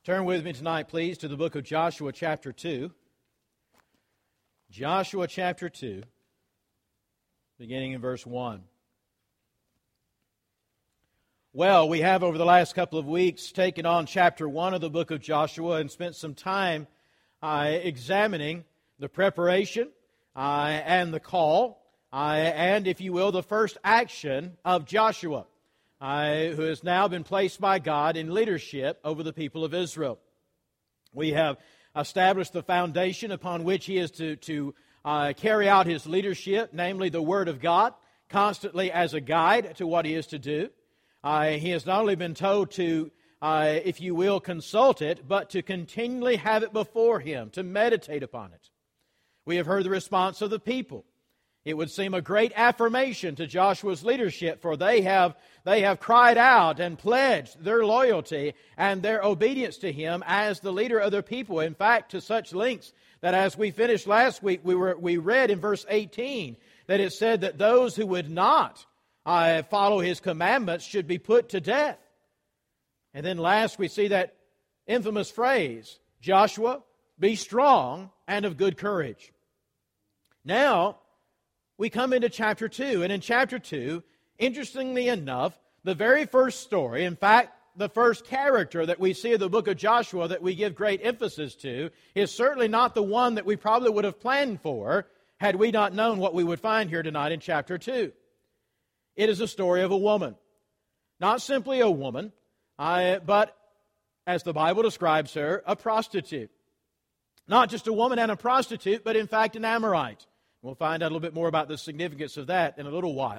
Turn with me tonight, please, to the book of Joshua chapter 2. Joshua chapter 2, beginning in verse 1. Well, we have over the last couple of weeks taken on chapter 1 of the book of Joshua and spent some time examining the preparation and the call and, if you will, the first action of Joshua, who has now been placed by God in leadership over the people of Israel. We have established the foundation upon which he is to carry out his leadership, namely the Word of God, constantly as a guide to what he is to do. He has not only been told to, if you will, consult it, but to continually have it before him, to meditate upon it. We have heard the response of the people. It would seem a great affirmation to Joshua's leadership, for they have cried out and pledged their loyalty and their obedience to him as the leader of their people. In fact, to such lengths that as we finished last week, we read in verse 18 that it said that those who would not follow his commandments should be put to death. And then last we see that infamous phrase, Joshua, be strong and of good courage. Now, we come into chapter 2, and in chapter 2, interestingly enough, the very first story, in fact, the first character that we see in the book of Joshua that we give great emphasis to, is certainly not the one that we probably would have planned for had we not known what we would find here tonight in chapter 2. It is a story of a woman. Not simply a woman, but, as the Bible describes her, a prostitute. Not just a woman and a prostitute, but in fact an Amorite. We'll find out a little bit more about the significance of that in a little while.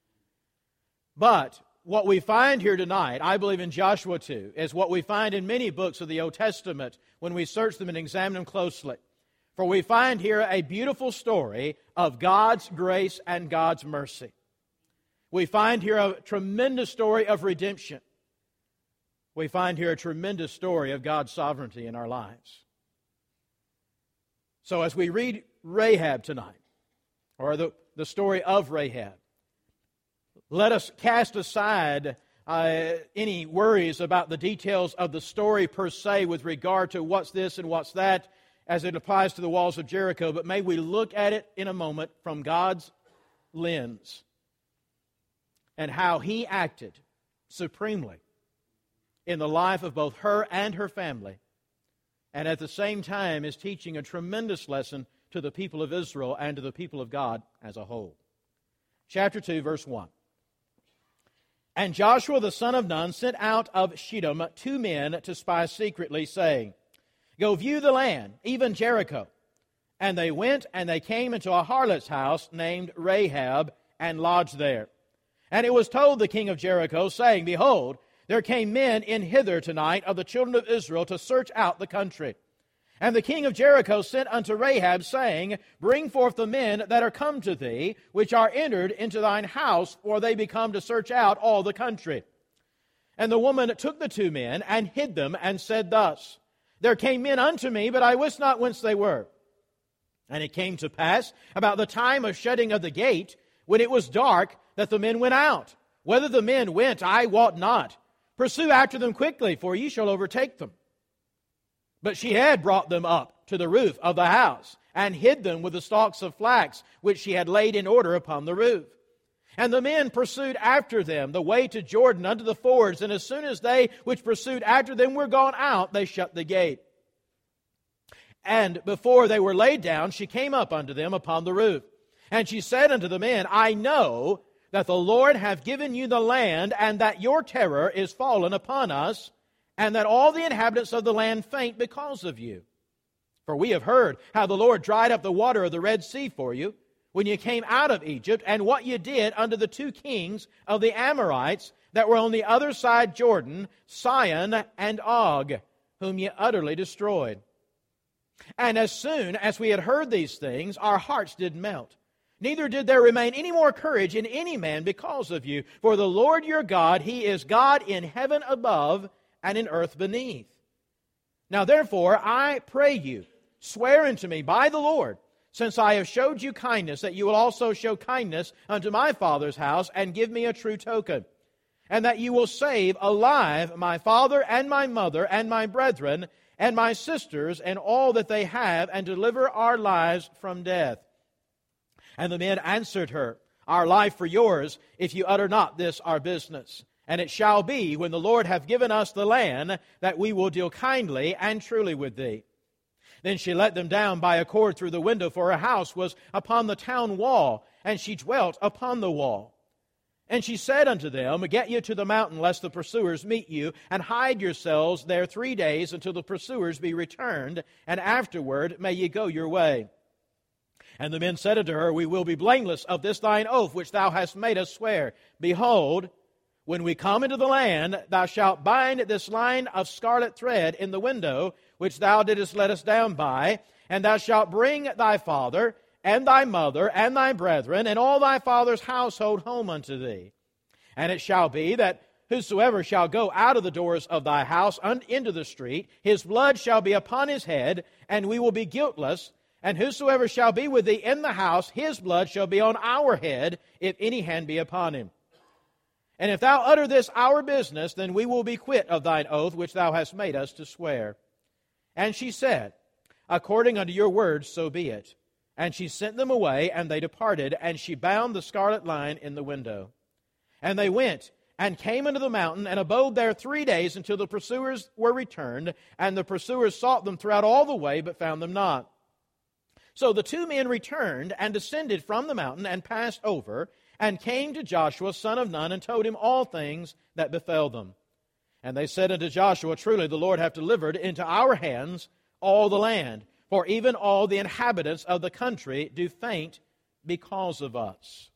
But what we find here tonight, I believe in Joshua 2, is what we find in many books of the Old Testament when we search them and examine them closely. For we find here a beautiful story of God's grace and God's mercy. We find here a tremendous story of redemption. We find here a tremendous story of God's sovereignty in our lives. So as we read Rahab tonight, or the story of Rahab, let us cast aside any worries about the details of the story per se with regard to what's this and what's that as it applies to the walls of Jericho, but may we look at it in a moment from God's lens and how he acted supremely in the life of both her and her family, and at the same time is teaching a tremendous lesson to the people of Israel and to the people of God as a whole. Chapter 2, verse 1. And Joshua the son of Nun sent out of Shittim 2 men to spy secretly, saying, Go view the land, even Jericho. And they went, and they came into a harlot's house named Rahab, and lodged there. And it was told the king of Jericho, saying, Behold, there came men in hither tonight of the children of Israel to search out the country. And the king of Jericho sent unto Rahab, saying, Bring forth the men that are come to thee, which are entered into thine house, for they be come to search out all the country. And the woman took the 2 men, and hid them, and said thus, There came men unto me, but I wist not whence they were. And it came to pass, about the time of shutting of the gate, when it was dark, that the men went out. Whether the men went, I wot not. Pursue after them quickly, for ye shall overtake them. But she had brought them up to the roof of the house, and hid them with the stalks of flax, which she had laid in order upon the roof. And the men pursued after them the way to Jordan unto the fords, and as soon as they which pursued after them were gone out, they shut the gate. And before they were laid down, she came up unto them upon the roof. And she said unto the men, I know that the Lord hath given you the land, and that your terror is fallen upon us, and that all the inhabitants of the land faint because of you. For we have heard how the Lord dried up the water of the Red Sea for you, when you came out of Egypt, and what you did unto the 2 kings of the Amorites that were on the other side Jordan, Sihon and Og, whom ye utterly destroyed. And as soon as we had heard these things, our hearts did melt. Neither did there remain any more courage in any man because of you. For the Lord your God, He is God in heaven above and in earth beneath. Now therefore, I pray you, swear unto me by the Lord, since I have showed you kindness, that you will also show kindness unto my father's house, and give me a true token. and that you will save alive my father and my mother and my brethren and my sisters and all that they have, and deliver our lives from death. And the men answered her, Our life for yours, if you utter not this our business. And it shall be, when the Lord hath given us the land, that we will deal kindly and truly with thee. Then she let them down by a cord through the window, for her house was upon the town wall, and she dwelt upon the wall. And she said unto them, Get you to the mountain, lest the pursuers meet you, and hide yourselves there 3 days until the pursuers be returned, and afterward may ye go your way. And the men said unto her, We will be blameless of this thine oath which thou hast made us swear. Behold, when we come into the land, thou shalt bind this line of scarlet thread in the window, which thou didst let us down by, and thou shalt bring thy father, and thy mother, and thy brethren, and all thy father's household home unto thee. And it shall be that whosoever shall go out of the doors of thy house into the street, his blood shall be upon his head, and we will be guiltless. And whosoever shall be with thee in the house, his blood shall be on our head, if any hand be upon him. And if thou utter this our business, then we will be quit of thine oath which thou hast made us to swear. And she said, According unto your words, so be it. And she sent them away, and they departed, and she bound the scarlet line in the window. And they went, and came into the mountain, and abode there 3 days, until the pursuers were returned, and the pursuers sought them throughout all the way, but found them not. So the 2 men returned, and descended from the mountain, and passed over, and came to Joshua, son of Nun, and told him all things that befell them. And they said unto Joshua, Truly the Lord hath delivered into our hands all the land, for even all the inhabitants of the country do faint because of us.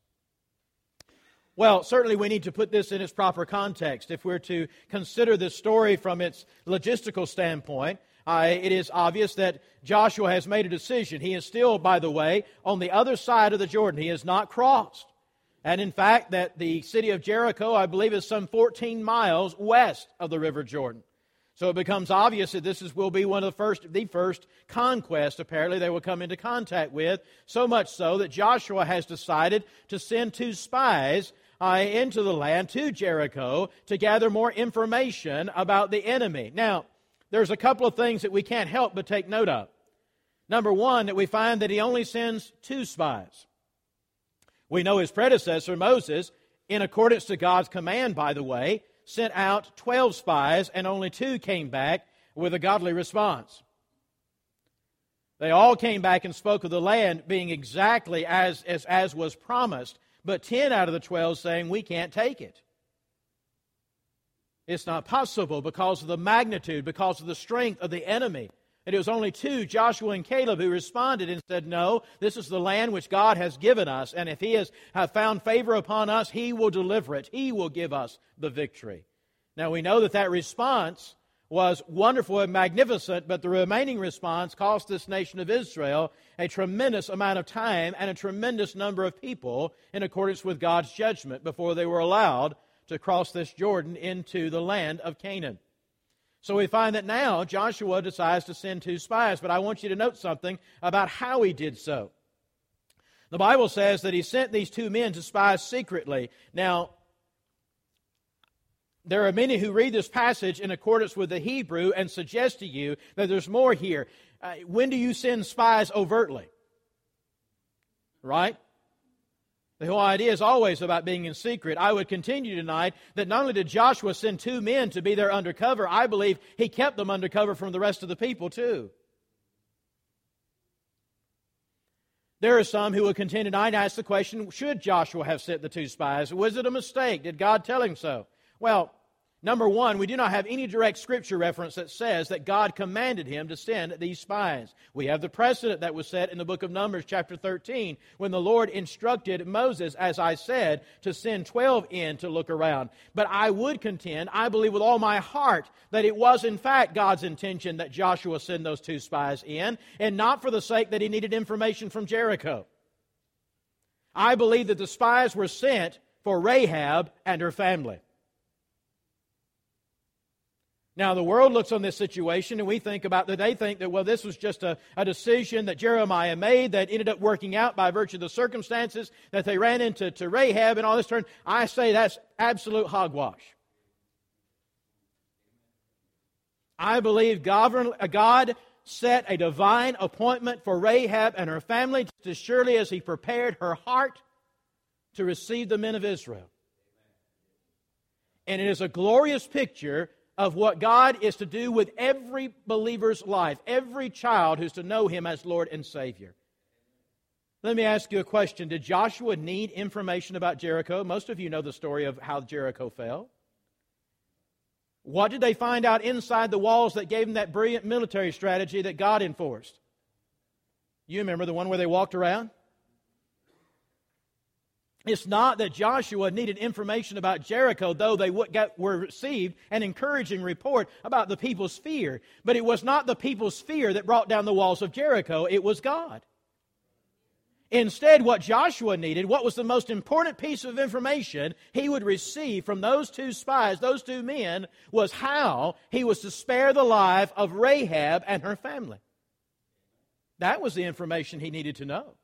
Well, certainly we need to put this in its proper context. If we're to consider this story from its logistical standpoint, it is obvious that Joshua has made a decision. He is still, by the way, on the other side of the Jordan. He has not crossed. And in fact, that the city of Jericho, I believe, is some 14 miles west of the River Jordan. So it becomes obvious that will be one of the first conquest, apparently, they will come into contact with, so much so that Joshua has decided to send 2 spies into the land, to Jericho, to gather more information about the enemy. Now, there's a couple of things that we can't help but take note of. Number one, that we find that he only sends 2 spies. We know his predecessor, Moses, in accordance to God's command, by the way, sent out 12 spies, and only 2 came back with a godly response. They all came back and spoke of the land being exactly as was promised, but 10 out of the 12 saying, we can't take it. It's not possible because of the magnitude, because of the strength of the enemy. And it was only 2, Joshua and Caleb, who responded and said, No, this is the land which God has given us, and if He has found favor upon us, He will deliver it. He will give us the victory. Now we know that response was wonderful and magnificent, but the remaining response cost this nation of Israel a tremendous amount of time and a tremendous number of people in accordance with God's judgment before they were allowed to cross this Jordan into the land of Canaan. So we find that now Joshua decides to send 2 spies, but I want you to note something about how he did so. The Bible says that he sent these 2 men to spy secretly. Now, there are many who read this passage in accordance with the Hebrew and suggest to you that there's more here. When do you send spies overtly? Right? The whole idea is always about being in secret. I would continue tonight that not only did Joshua send 2 men to be there undercover, I believe he kept them undercover from the rest of the people too. There are some who will continue tonight and ask the question, should Joshua have sent the 2 spies? Was it a mistake? Did God tell him so? Well, number one, we do not have any direct Scripture reference that says that God commanded him to send these spies. We have the precedent that was set in the book of Numbers, chapter 13, when the Lord instructed Moses, as I said, to send 12 in to look around. But I would contend, I believe with all my heart, that it was in fact God's intention that Joshua send those 2 spies in, and not for the sake that he needed information from Jericho. I believe that the spies were sent for Rahab and her family. Now, the world looks on this situation and we think about that they think that, well, this was just a decision that Jeremiah made that ended up working out by virtue of the circumstances that they ran into Rahab and all this turn. I say that's absolute hogwash. I believe God set a divine appointment for Rahab and her family just as surely as He prepared her heart to receive the men of Israel. And it is a glorious picture of what God is to do with every believer's life, every child who's to know Him as Lord and Savior. Let me ask you a question. Did Joshua need information about Jericho? Most of you know the story of how Jericho fell. What did they find out inside the walls that gave them that brilliant military strategy that God enforced? You remember the one where they walked around? It's not that Joshua needed information about Jericho, though they were received an encouraging report about the people's fear. But it was not the people's fear that brought down the walls of Jericho. It was God. Instead, what Joshua needed, what was the most important piece of information he would receive from those two spies, those two men, was how he was to spare the life of Rahab and her family. That was the information he needed to know.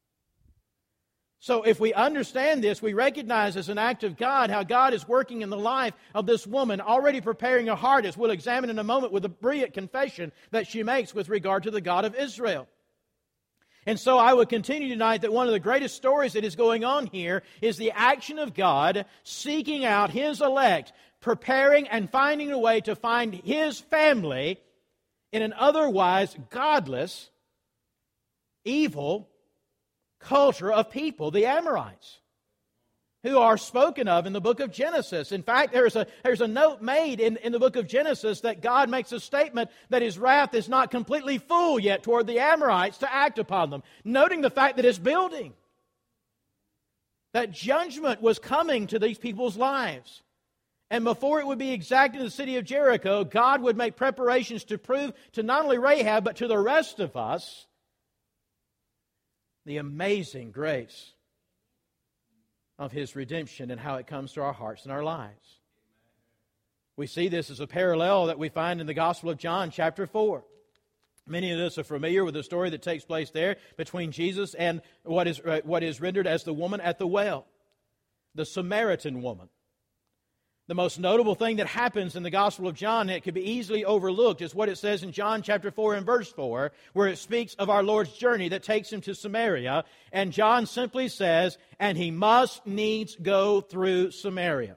So if we understand this, we recognize as an act of God how God is working in the life of this woman, already preparing her heart, as we'll examine in a moment with a brilliant confession that she makes with regard to the God of Israel. And so I would continue tonight that one of the greatest stories that is going on here is the action of God seeking out His elect, preparing and finding a way to find His family in an otherwise godless, evil culture of people, the Amorites, who are spoken of in the book of Genesis. In fact, there's a note made in the book of Genesis that God makes a statement that His wrath is not completely full yet toward the Amorites to act upon them, noting the fact that it's building. That judgment was coming to these people's lives. And before it would be exacted in the city of Jericho, God would make preparations to prove to not only Rahab, but to the rest of us the amazing grace of His redemption and how it comes to our hearts and our lives. We see this as a parallel that we find in the Gospel of John, chapter 4. Many of us are familiar with the story that takes place there between Jesus and what is rendered as the woman at the well, the Samaritan woman. The most notable thing that happens in the Gospel of John, that could be easily overlooked, is what it says in John chapter 4 and verse 4, where it speaks of our Lord's journey that takes Him to Samaria. And John simply says, and He must needs go through Samaria.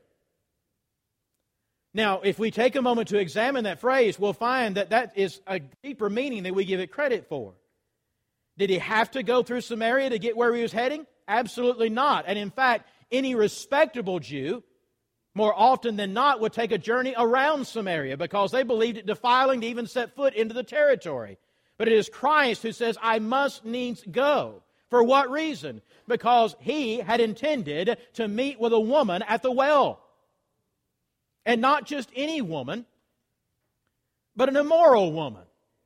Now, if we take a moment to examine that phrase, we'll find that that is a deeper meaning than we give it credit for. Did He have to go through Samaria to get where He was heading? Absolutely not. And in fact, any respectable Jew, more often than not, would take a journey around Samaria because they believed it defiling to even set foot into the territory. But it is Christ who says, I must needs go. For what reason? Because He had intended to meet with a woman at the well. And not just any woman, but an immoral woman.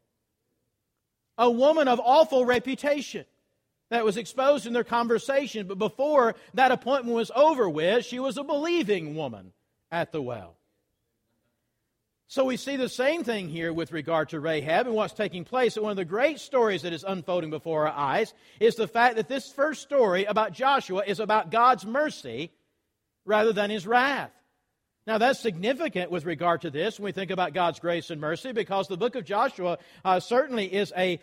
A woman of awful reputation that was exposed in their conversation. But before that appointment was over with, she was a believing woman at the well. So we see the same thing here with regard to Rahab and what's taking place. And one of the great stories that is unfolding before our eyes is the fact that this first story about Joshua is about God's mercy rather than His wrath. Now, that's significant with regard to this when we think about God's grace and mercy, because the book of Joshua certainly is a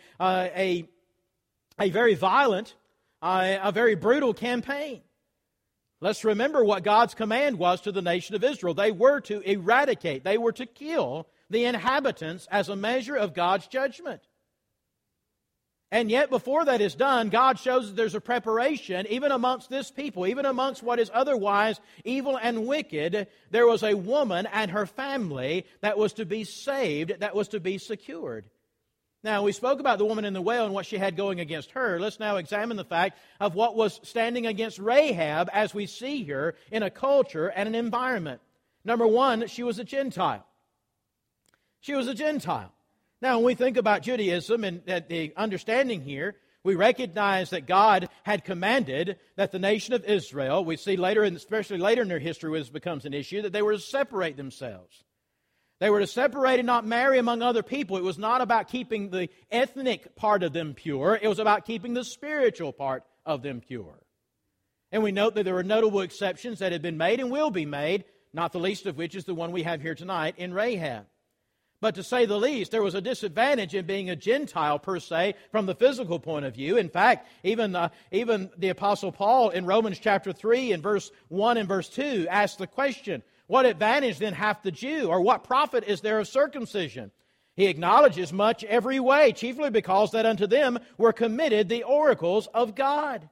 very violent, a very brutal campaign. Let's remember what God's command was to the nation of Israel. They were to eradicate, they were to kill the inhabitants as a measure of God's judgment. And yet, before that is done, God shows that there's a preparation, even amongst this people, even amongst what is otherwise evil and wicked. There was a woman and her family that was to be saved, that was to be secured. Now, we spoke about the woman in the well and what she had going against her. Let's now examine the fact of what was standing against Rahab as we see her in a culture and an environment. Number one, she was a Gentile. She was a Gentile. Now, when we think about Judaism and the understanding here, we recognize that God had commanded that the nation of Israel, we see later, and especially later in their history when this becomes an issue, that they were to separate themselves. They were to separate and not marry among other people. It was not about keeping the ethnic part of them pure. It was about keeping the spiritual part of them pure. And we note that there were notable exceptions that had been made and will be made, not the least of which is the one we have here tonight in Rahab. But to say the least, there was a disadvantage in being a Gentile per se from the physical point of view. In fact, even the Apostle Paul in Romans chapter 3 and verse 1 and verse 2 asked the question, what advantage then hath the Jew, or what profit is there of circumcision? He acknowledges much every way, chiefly because that unto them were committed the oracles of God.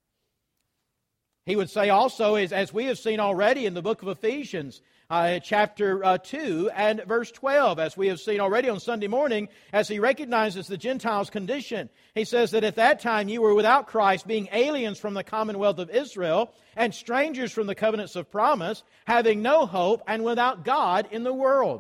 He would say also, as we have seen already in the book of Ephesians, chapter 2 and verse 12, as we have seen already on Sunday morning, as he recognizes the Gentiles' condition. He says that at that time you were without Christ, being aliens from the commonwealth of Israel, and strangers from the covenants of promise, having no hope, and without God in the world.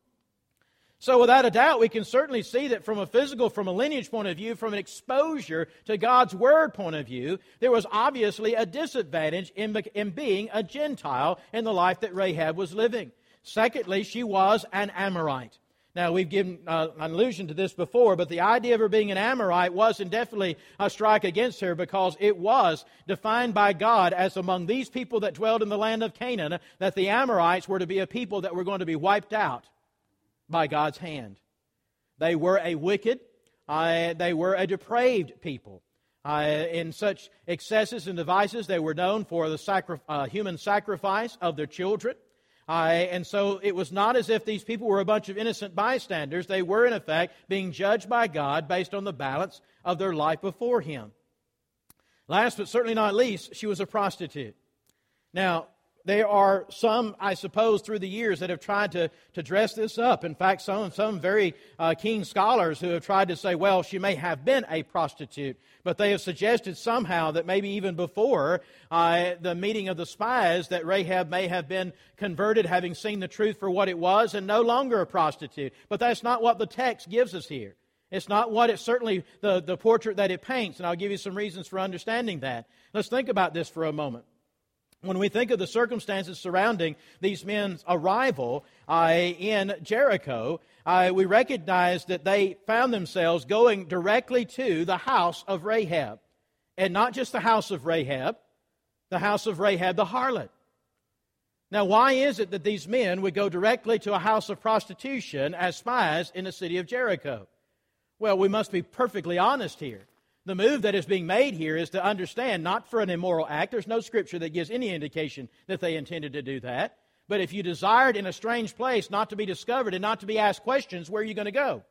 So without a doubt, we can certainly see that from a lineage point of view, from an exposure to God's Word point of view, there was obviously a disadvantage in being a Gentile in the life that Rahab was living. Secondly, she was an Amorite. Now, we've given an allusion to this before, but the idea of her being an Amorite wasn't definitely a strike against her, because it was defined by God as among these people that dwelled in the land of Canaan, that the Amorites were to be a people that were going to be wiped out by God's hand. They were a wicked, they were a depraved people. In such excesses and devices, they were known for the human sacrifice of their children. And so it was not as if these people were a bunch of innocent bystanders. They were, in effect, being judged by God based on the balance of their life before Him. Last but certainly not least, she was a prostitute. Now, there are some, I suppose, through the years that have tried to dress this up. In fact, some very keen scholars who have tried to say, well, she may have been a prostitute. But they have suggested somehow that maybe even before the meeting of the spies, that Rahab may have been converted, having seen the truth for what it was, and no longer a prostitute. But that's not what the text gives us here. It's not what it's certainly the portrait that it paints. And I'll give you some reasons for understanding that. Let's think about this for a moment. When we think of the circumstances surrounding these men's arrival in Jericho, we recognize that they found themselves going directly to the house of Rahab. And not just the house of Rahab the harlot. Now, why is it that these men would go directly to a house of prostitution as spies in the city of Jericho? Well, we must be perfectly honest here. The move that is being made here is to understand, not for an immoral act. There's no scripture that gives any indication that they intended to do that. But if you desired in a strange place not to be discovered and not to be asked questions, where are you going to go?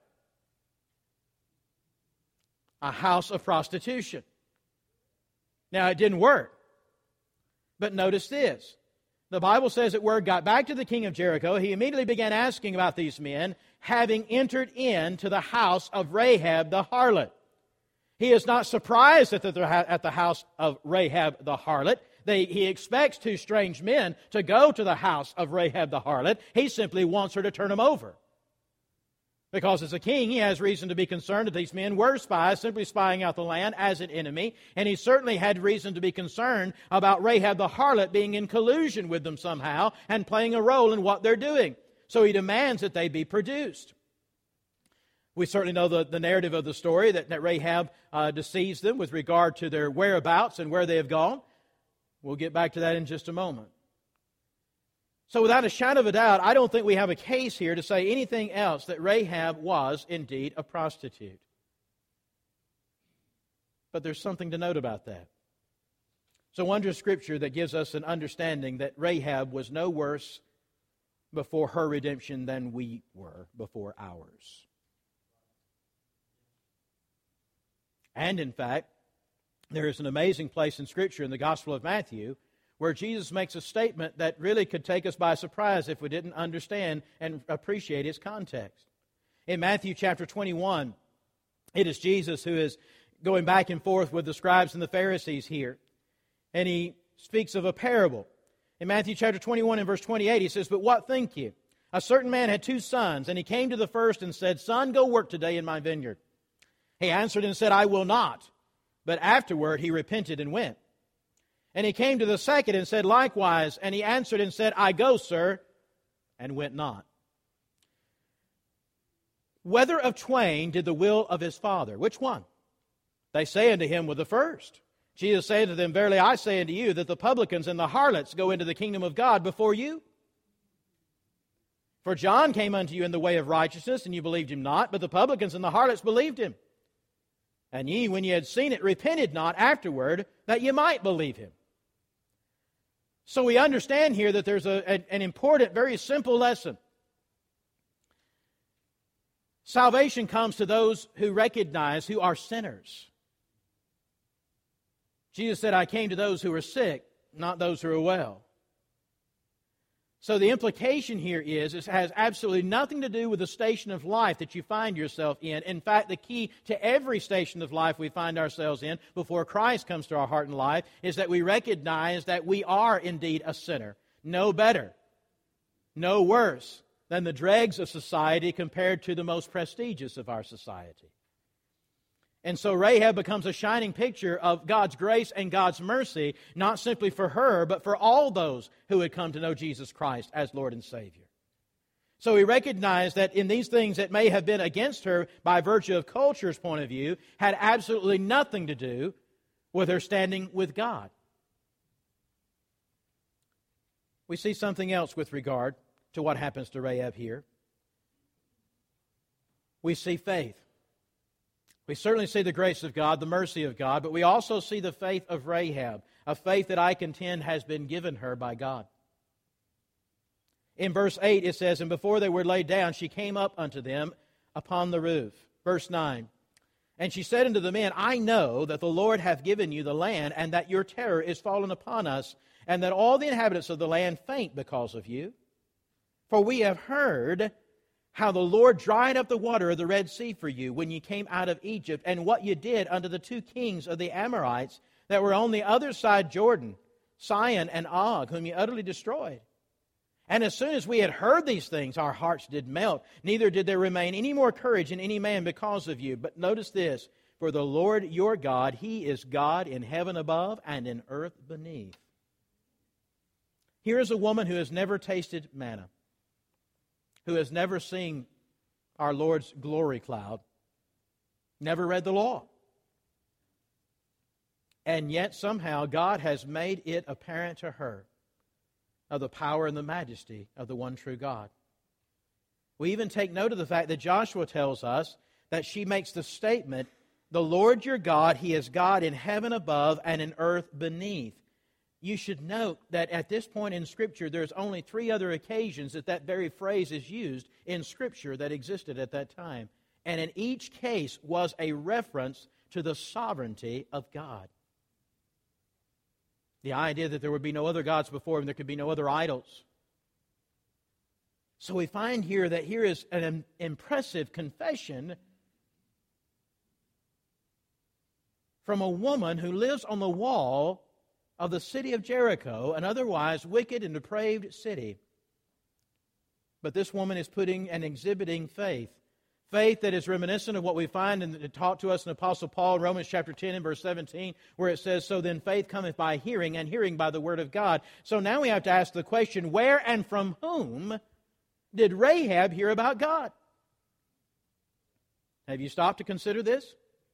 A house of prostitution. Now, it didn't work. But notice this. The Bible says that word got back to the king of Jericho. He immediately began asking about these men, having entered into the house of Rahab the harlot. He is not surprised that they're at the house of Rahab the harlot. He expects two strange men to go to the house of Rahab the harlot. He simply wants her to turn them over. Because as a king, he has reason to be concerned that these men were spies, simply spying out the land as an enemy. And he certainly had reason to be concerned about Rahab the harlot being in collusion with them somehow and playing a role in what they're doing. So he demands that they be produced. We certainly know the narrative of the story, that Rahab deceives them with regard to their whereabouts and where they have gone. We'll get back to that in just a moment. So without a shadow of a doubt, I don't think we have a case here to say anything else that Rahab was indeed a prostitute. But there's something to note about that. So under Scripture that gives us an understanding that Rahab was no worse before her redemption than we were before ours. And in fact, there is an amazing place in Scripture in the Gospel of Matthew where Jesus makes a statement that really could take us by surprise if we didn't understand and appreciate its context. In Matthew chapter 21, it is Jesus who is going back and forth with the scribes and the Pharisees here. And he speaks of a parable. In Matthew chapter 21 and verse 28, he says, "But what think you? A certain man had 2 sons, and he came to the first and said, 'Son, go work today in my vineyard.' He answered and said, 'I will not.' But afterward he repented and went. And he came to the second and said likewise, and he answered and said, 'I go, sir,' and went not. whether of twain did the will of his Father? Which one? They say unto him, with the first. Jesus said to them, Verily I say unto you, that the publicans and the harlots go into the kingdom of God before you. For John came unto you in the way of righteousness, and you believed him not, but the publicans and the harlots believed him. And ye, when ye had seen it, repented not afterward, that ye might believe him. So we understand here that there's an important, very simple lesson. Salvation comes to those who recognize who are sinners. Jesus said, I came to those who are sick, not those who are well. So the implication here is it has absolutely nothing to do with the station of life that you find yourself in. In fact, the key to every station of life we find ourselves in before Christ comes to our heart and life is that we recognize that we are indeed a sinner. No better, no worse than the dregs of society compared to the most prestigious of our society. And so Rahab becomes a shining picture of God's grace and God's mercy, not simply for her, but for all those who had come to know Jesus Christ as Lord and Savior. So we recognize that in these things that may have been against her by virtue of culture's point of view, had absolutely nothing to do with her standing with God. We see something else with regard to what happens to Rahab here. We see faith. We certainly see the grace of God, the mercy of God, but we also see the faith of Rahab, a faith that I contend has been given her by God. In verse 8 it says, And before they were laid down, she came up unto them upon the roof. Verse 9, And she said unto the men, I know that the Lord hath given you the land, and that your terror is fallen upon us, and that all the inhabitants of the land faint because of you. For we have heard how the Lord dried up the water of the Red Sea for you when you came out of Egypt, and what you did unto the two kings of the Amorites that were on the other side Jordan, Sihon and Og, whom you utterly destroyed. And as soon as we had heard these things, our hearts did melt, neither did there remain any more courage in any man because of you. But notice this, for the Lord your God, He is God in heaven above and in earth beneath. Here is a woman who has never tasted manna, who has never seen our Lord's glory cloud, never read the law. And yet somehow God has made it apparent to her of the power and the majesty of the one true God. We even take note of the fact that Joshua tells us that she makes the statement, the Lord your God, He is God in heaven above and in earth beneath. You should note that at this point in Scripture, there's only 3 other occasions that very phrase is used in Scripture that existed at that time. And in each case was a reference to the sovereignty of God. The idea that there would be no other gods before Him, there could be no other idols. So we find here that here is an impressive confession from a woman who lives on the wall of the city of Jericho, an otherwise wicked and depraved city. But this woman is putting and exhibiting faith. Faith that is reminiscent of what we find and taught to us in Apostle Paul in Romans chapter 10 and verse 17, where it says, So then faith cometh by hearing, and hearing by the word of God. So now we have to ask the question, where and from whom did Rahab hear about God? Have you stopped to consider this?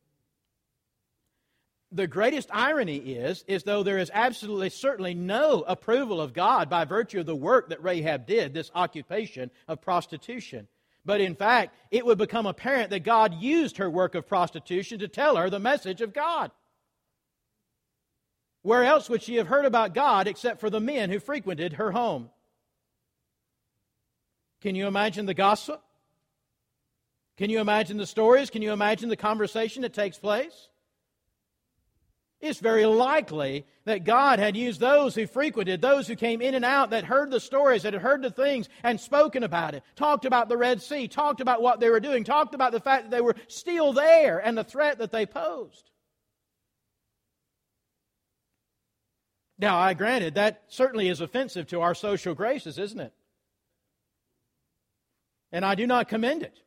The greatest irony is though there is absolutely certainly no approval of God by virtue of the work that Rahab did, this occupation of prostitution. But in fact, it would become apparent that God used her work of prostitution to tell her the message of God. Where else would she have heard about God except for the men who frequented her home? Can you imagine the gossip? Can you imagine the stories? Can you imagine the conversation that takes place? It's very likely that God had used those who frequented, those who came in and out, that heard the stories, that had heard the things and spoken about it, talked about the Red Sea, talked about what they were doing, talked about the fact that they were still there and the threat that they posed. Now, I granted, that certainly is offensive to our social graces, isn't it? And I do not commend it.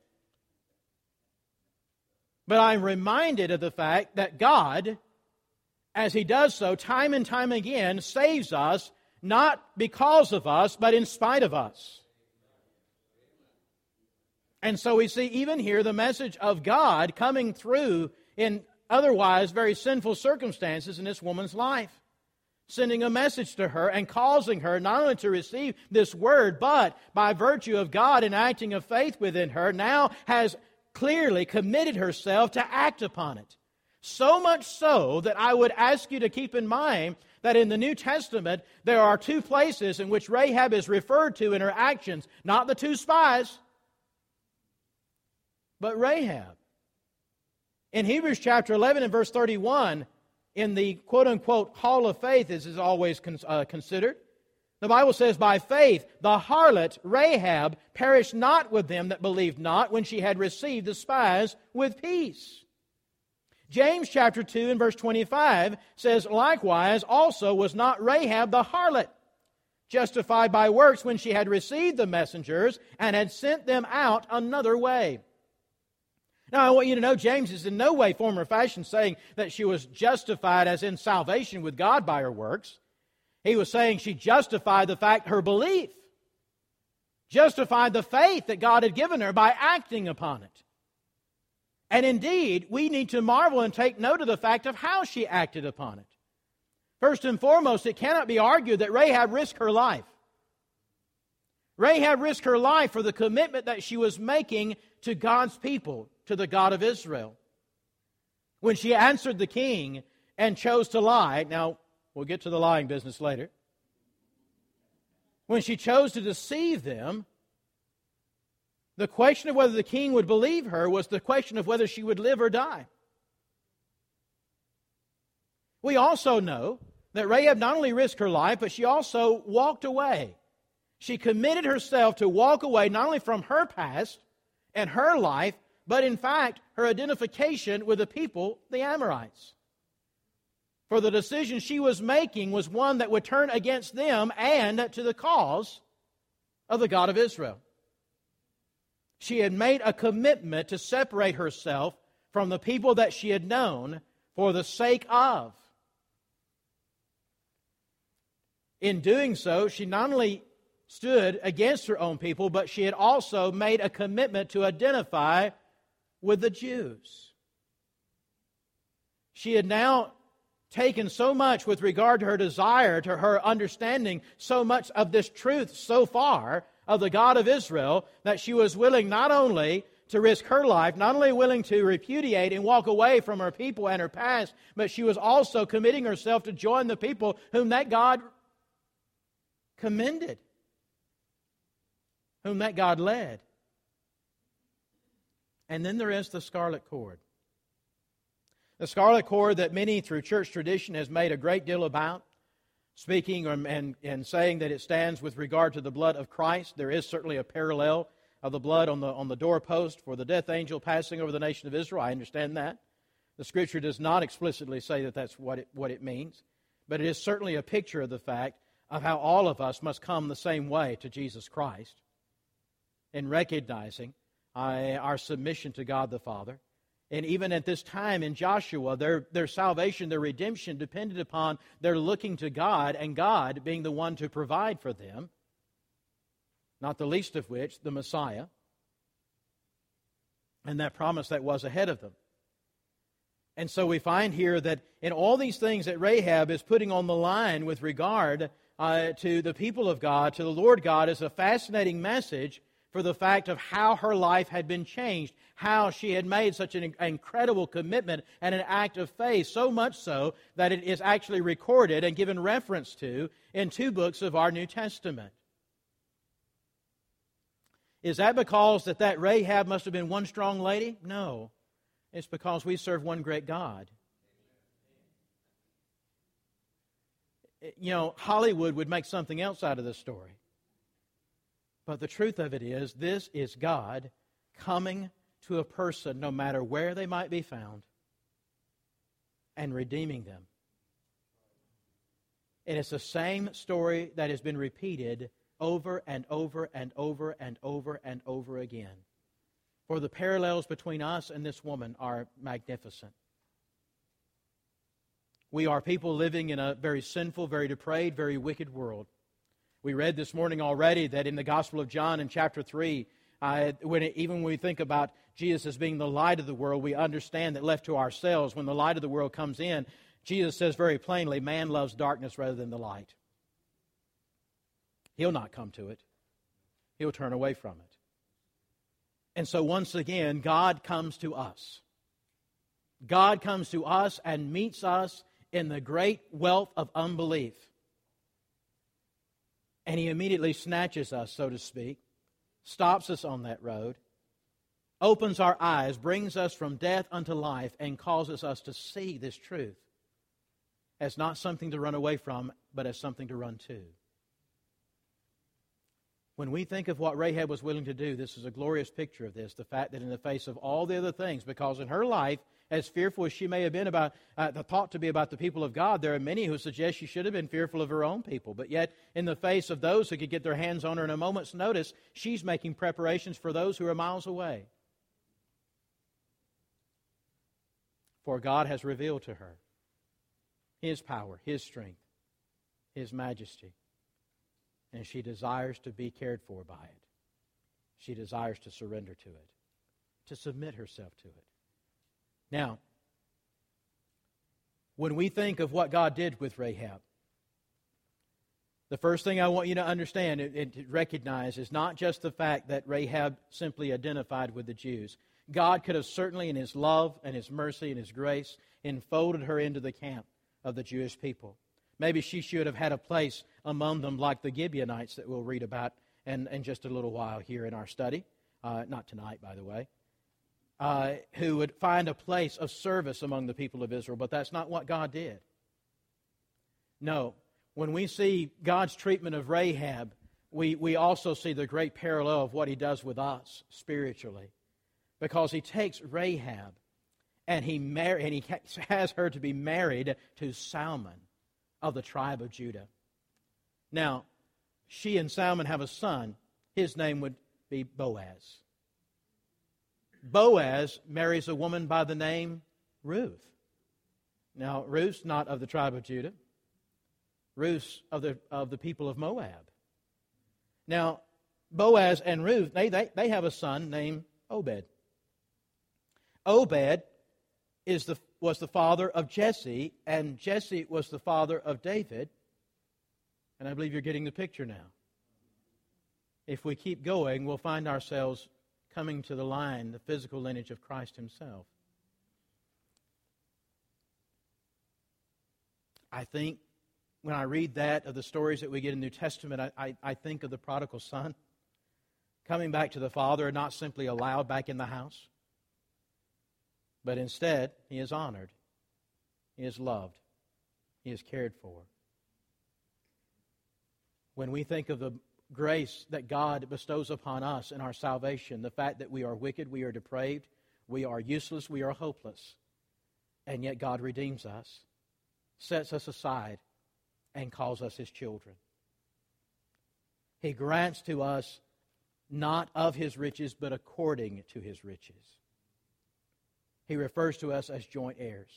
But I'm reminded of the fact that God, as He does so time and time again, saves us not because of us, but in spite of us. And so we see even here the message of God coming through in otherwise very sinful circumstances in this woman's life, sending a message to her and causing her not only to receive this word, but by virtue of God enacting a faith within her, now has clearly committed herself to act upon it. So much so that I would ask you to keep in mind that in the New Testament there are two places in which Rahab is referred to in her actions, not the two spies, but Rahab. In Hebrews chapter 11 and verse 31, in the quote-unquote hall of faith, as is always considered, the Bible says, by faith the harlot Rahab perished not with them that believed not when she had received the spies with peace. James chapter 2 and verse 25 says, likewise also was not Rahab the harlot justified by works when she had received the messengers and had sent them out another way. Now, I want you to know James is in no way, form, or fashion saying that she was justified as in salvation with God by her works. He was saying she justified the fact, her belief, justified the faith that God had given her by acting upon it. And indeed, we need to marvel and take note of the fact of how she acted upon it. First and foremost, it cannot be argued that Rahab risked her life. Rahab risked her life for the commitment that she was making to God's people, to the God of Israel. When she answered the king and chose to lie, now we'll get to the lying business later. When she chose to deceive them, the question of whether the king would believe her was the question of whether she would live or die. We also know that Rahab not only risked her life, but she also walked away. She committed herself to walk away not only from her past and her life, but in fact her identification with the people, the Amorites. For the decision she was making was one that would turn against them and to the cause of the God of Israel. She had made a commitment to separate herself from the people that she had known for the sake of. In doing so, she not only stood against her own people, but she had also made a commitment to identify with the Jews. She had now taken so much with regard to her desire, to her understanding so much of this truth so far of the God of Israel, that she was willing not only to risk her life, not only willing to repudiate and walk away from her people and her past, but she was also committing herself to join the people whom that God commended, whom that God led. And then there is the scarlet cord. The scarlet cord that many through church tradition has made a great deal about, speaking and saying that it stands with regard to the blood of Christ. There is certainly a parallel of the blood on the doorpost for the death angel passing over the nation of Israel. I understand that. The Scripture does not explicitly say that that's what it means, but it is certainly a picture of the fact of how all of us must come the same way to Jesus Christ in recognizing our submission to God the Father. And even at this time in Joshua, their salvation, their redemption depended upon their looking to God and God being the one to provide for them, not the least of which, the Messiah, and that promise that was ahead of them. And so we find here that in all these things that Rahab is putting on the line with regard to the people of God, to the Lord God, is a fascinating message for the fact of how her life had been changed, how she had made such an incredible commitment and an act of faith, so much so that it is actually recorded and given reference to in 2 books of our New Testament. Is that because that Rahab must have been one strong lady? No. It's because we serve one great God. You know, Hollywood would make something else out of this story. But the truth of it is, this is God coming to a person, no matter where they might be found, and redeeming them. And it's the same story that has been repeated over and over and over and over and over again. For the parallels between us and this woman are magnificent. We are people living in a very sinful, very depraved, very wicked world. We read this morning already that in the Gospel of John in chapter 3, Even when we think about Jesus as being the light of the world, we understand that left to ourselves, when the light of the world comes in, Jesus says very plainly, man loves darkness rather than the light. He'll not come to it. He'll turn away from it. And so once again, God comes to us. God comes to us and meets us in the great wealth of unbelief. And He immediately snatches us, so to speak, stops us on that road, opens our eyes, brings us from death unto life, and causes us to see this truth as not something to run away from, but as something to run to. When we think of what Rahab was willing to do, this is a glorious picture of this. The fact that in the face of all the other things, because in her life, as fearful as she may have been about, thought to be about the people of God, there are many who suggest she should have been fearful of her own people. But yet, in the face of those who could get their hands on her in a moment's notice, she's making preparations for those who are miles away. For God has revealed to her His power, His strength, His majesty. And she desires to be cared for by it. She desires to surrender to it, to submit herself to it. Now, when we think of what God did with Rahab, the first thing I want you to understand and to recognize is not just the fact that Rahab simply identified with the Jews. God could have certainly, in His love and His mercy and His grace, enfolded her into the camp of the Jewish people. Maybe she should have had a place among them like the Gibeonites that we'll read about in just a little while here in our study. Not tonight, by the way. Who would find a place of service among the people of Israel. But that's not what God did. No. When we see God's treatment of Rahab, we also see the great parallel of what He does with us spiritually. Because He takes Rahab and He has her to be married to Salmon of the tribe of Judah. Now, she and Salmon have a son. His name would be Boaz. Boaz marries a woman by the name Ruth. Now, Ruth's not of the tribe of Judah. Ruth's of the people of Moab. Now, Boaz and Ruth, they have a son named Obed. Obed was the father of Jesse, and Jesse was the father of David. And I believe you're getting the picture now. If we keep going, we'll find ourselves coming to the line, the physical lineage of Christ Himself. I think when I read that of the stories that we get in the New Testament, I think of the prodigal son coming back to the father and not simply allowed back in the house, but instead he is honored, he is loved, he is cared for. When we think of the grace that God bestows upon us in our salvation, the fact that we are wicked, we are depraved, we are useless, we are hopeless, and yet God redeems us, sets us aside, and calls us His children. He grants to us not of His riches, but according to His riches. He refers to us as joint heirs.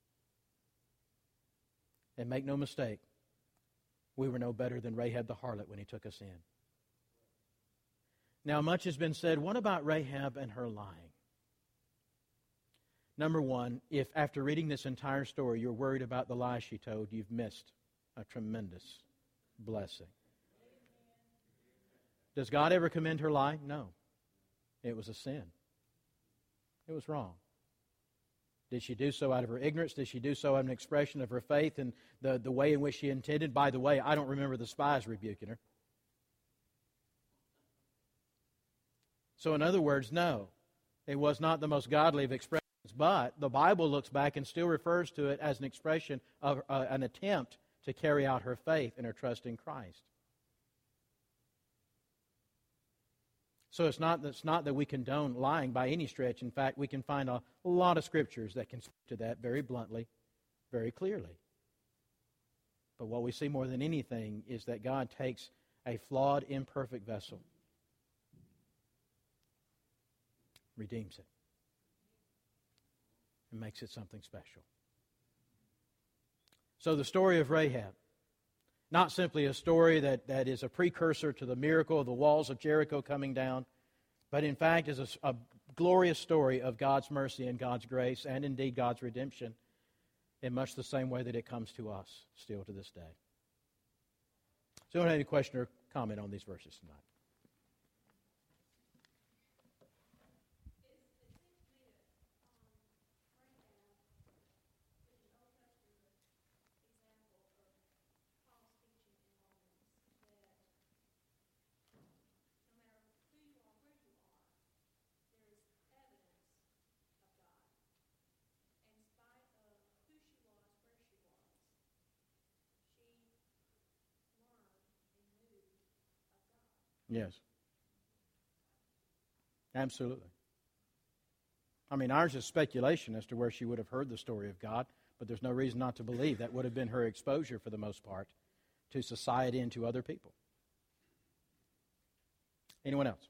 And make no mistake, we were no better than Rahab the harlot when He took us in. Now, much has been said. What about Rahab and her lying? Number one, if after reading this entire story you're worried about the lie she told, you've missed a tremendous blessing. Does God ever commend her lie? No. It was a sin. It was wrong. Did she do so out of her ignorance? Did she do so as an expression of her faith and the way in which she intended? By the way, I don't remember the spies rebuking her. So in other words, no. It was not the most godly of expressions, but the Bible looks back and still refers to it as an expression of an attempt to carry out her faith and her trust in Christ. So it's not that we condone lying by any stretch. In fact, we can find a lot of scriptures that can speak to that very bluntly, very clearly. But what we see more than anything is that God takes a flawed, imperfect vessel, redeems it, and makes it something special. So the story of Rahab, not simply a story that is a precursor to the miracle of the walls of Jericho coming down, but in fact is a glorious story of God's mercy and God's grace and indeed God's redemption in much the same way that it comes to us still to this day. So, anyone have any question or comment on these verses tonight? Yes. Absolutely. I mean, ours is speculation as to where she would have heard the story of God, but there's no reason not to believe that would have been her exposure for the most part to society and to other people. Anyone else?